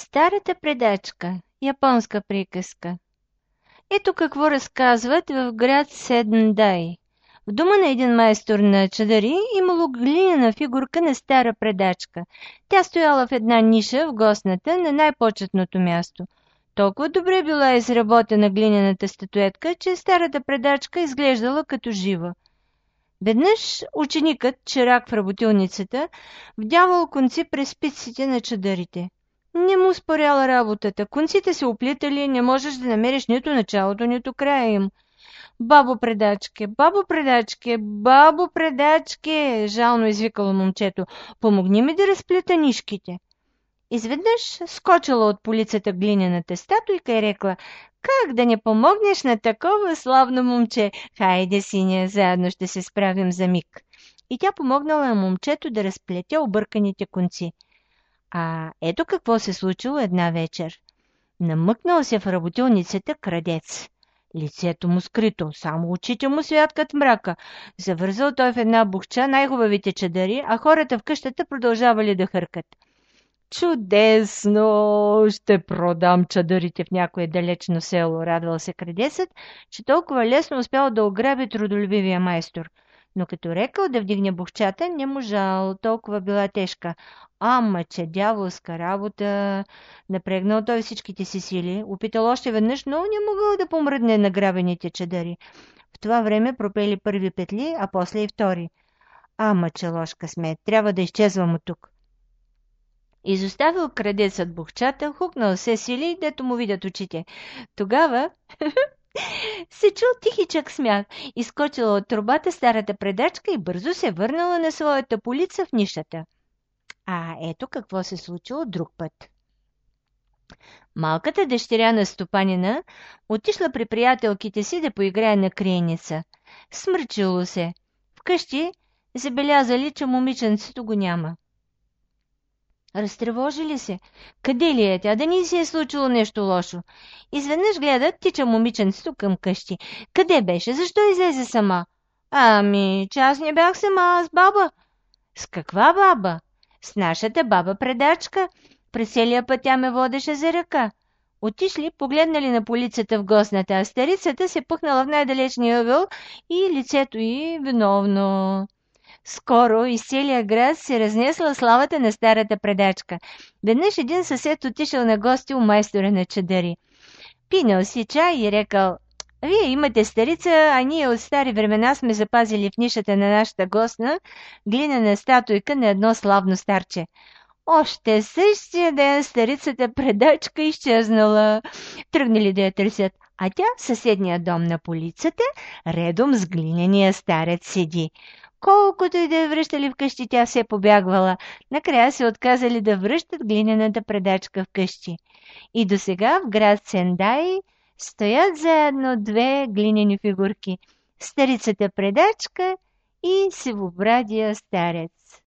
Старата предачка. Японска приказка. Ето какво разказват в град Седндай. В дома на един майстор на чадъри имало глинена фигурка на стара предачка. Тя стояла в една ниша в гостната на най-почетното място. Толкова добре била изработена глинената статуетка, че старата предачка изглеждала като жива. Веднъж ученикът, чирак в работилницата, вдявал конци през спиците на чадърите. Не му споряла работата. Конците се оплитали, не можеш да намериш нито началото, нито края им. Бабо предачке, бабо предачке, бабо предачке, жално извикало момчето. Помогни ми да разплета нишките. Изведнъж скочила от полицата глинената статуйка и рекла: как да не помогнеш на такова славно момче? Хайде, синя, заедно ще се справим за миг. И тя помогнала на момчето да разплете обърканите конци. А ето какво се случило една вечер. Намъкнал се в работилницата крадец. Лицето му скрито, само очите му святкат мрака. Завързал той в една бухча най-хубавите чадъри, а хората в къщата продължавали да хъркат. Чудесно! Ще продам чадърите в някое далечно село, радвал се крадецът, че толкова лесно успял да ограби трудолюбивия майстор. Но като рекал да вдигне бухчата, не можал, толкова била тежка. Ама, че дяволска работа! Напрегнал той всичките си сили, опитал още веднъж, но не могъл да помръдне награбените чадъри. В това време пропели първи петли, а после и втори. Ама, че лош късмет, трябва да изчезвам от тук. Изоставил крадецът бухчата, хукнал се сили, дето му видят очите. Тогава се чул тихичък смях, изскочила от трубата старата предачка и бързо се върнала на своята полица в нишата. А ето какво се случило друг път. Малката дъщеря на стопанина отишла при приятелките си да поиграе на криеница. Смърчило се. Вкъщи забелязали, че момиченцето го няма. Разтревожили се. Къде ли е тя? Да ни се е случило нещо лошо. Изведнъж гледат, тича момиченцето към къщи. Къде беше? Защо излезе сама? Ами, че аз не бях сама, аз баба. С каква баба? С нашата баба предачка. През целия път тя ме водеше за ръка. Отишли, погледнали на полицата в гостната, а старицата се пъхнала в най-далечния ъгъл и лицето й виновно. Скоро из целия град се разнесла славата на старата предачка. Веднъж един съсед отишъл на гости у майстора на чадъри. Пинал си чай и рекал: вие имате старица, а ние от стари времена сме запазили в нишата на нашата гостна глинена статуйка на едно славно старче. Още същия ден старицата предачка изчезнала. Тръгнали да я търсят, а тя в съседния дом на полицата редом с глинения старец седи. Колкото и да я връщали вкъщи, тя се побягвала. Накрая се отказали да връщат глинената предачка вкъщи. И досега в град Сендай стоят заедно две глинени фигурки – старицата предачка и сивобрадия старец.